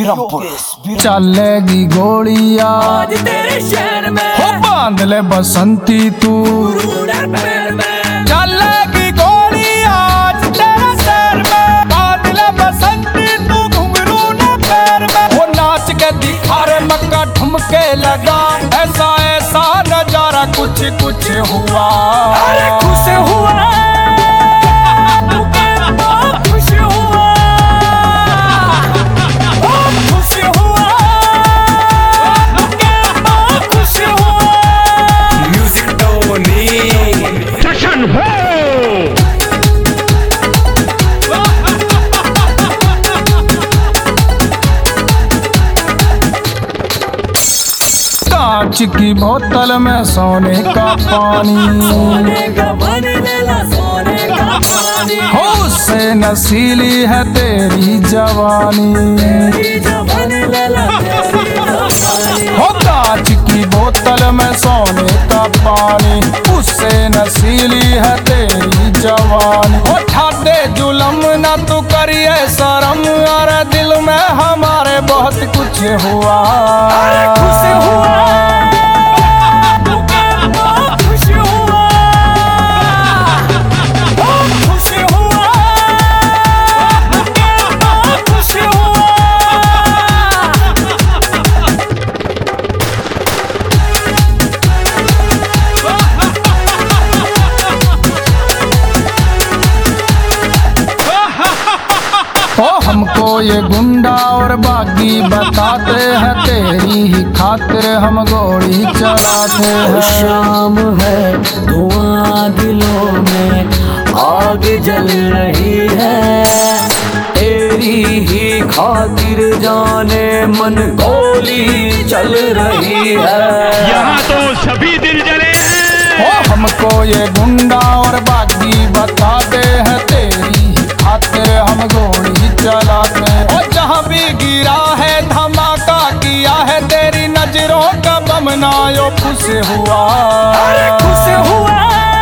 चलेगी गोलियां आज तेरे शहर में, हो बांध ले बसंती तू। चलेगी गोलियां आज तेरे शहर में, बांध ले बसंती तू घुंघरू ने पैर में। वो नाच के दिखा रे मक्का ठुमके लगा, ऐसा ऐसा नजारा कुछ कुछ हुआ। अरे खुश हुआ, कांच की बोतल में सोने का पानी, हो उससे नसीली है तेरी जवानी। हो कांच की बोतल में सोने का पानी, उससे नसीली है तेरी जवानी। हो ठाडे जुलम ना तू करिए शर्म, अरे दिल में हमारे बहुत कुछ हुआ। खुश हुआ, ओ हमको ये गुंडा और बागी बताते हैं, तेरी ही खातिर हम गोली चलाते हैं। शाम है धुआं दिलों में आग जल रही है, तेरी ही खातिर जाने मन गोली चल रही है। यहाँ तो सभी दिल जले हैं। ओ हमको ये गुंडा और बागी बताते हैं, तेरी ही खातिर हम गोली चलाते हैं। और जहाँ भी गिरा है धमाका किया है, तेरी नजरों का बमनायो खुश हुआ। खुश हुआ,